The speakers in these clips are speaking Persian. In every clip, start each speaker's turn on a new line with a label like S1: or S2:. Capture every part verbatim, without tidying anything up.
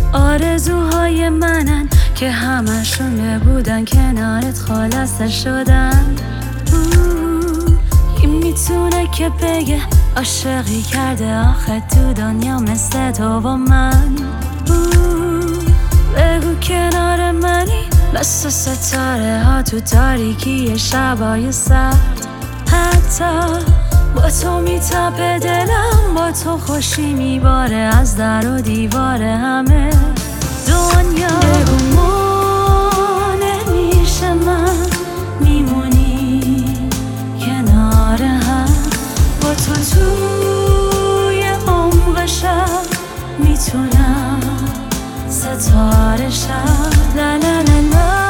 S1: آرزوهای منن که همشون بودن کنارت خلاصه شدن. کی میتونه که بگه عاشقی کرده آخه تو دنیا مثل تو و من؟ بگو کنار منی مثل ستاره ها تو تاریکی شبای سرد. حتی با تو میتپه دلم، با تو خوشی میباره از در و دیوار همه دنیا. بگو ما نمیشه من میمونی کنار هم، با تو توی عمق شب میتونم ستاره شب. لا لا لا لا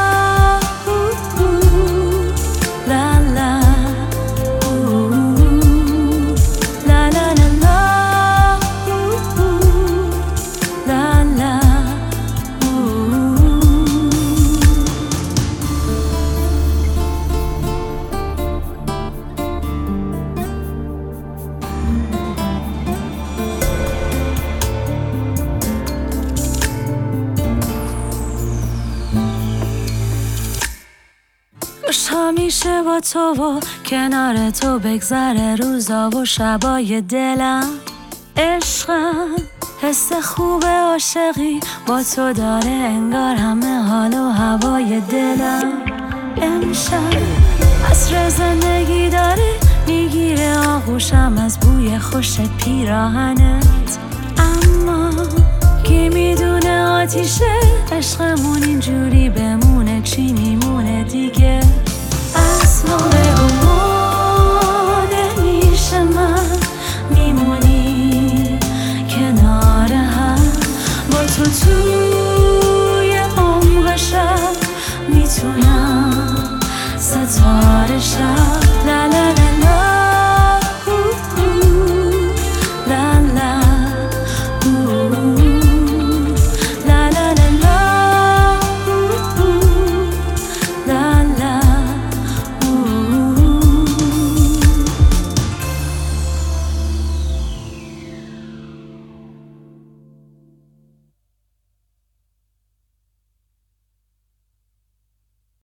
S1: خوش همیشه با تو و کنار تو بگذره روزا و شبای دلم. عشقم حس خوب عاشقی با تو داره انگار همه حال و هوای دلم. امشب عصر زندگی داره میگیره آغوشم از بوی خوش پیراهنت. اما کی میدونه آتیشه عشقمون اینجوری بمونه چی میمونه دیگه؟ اصلا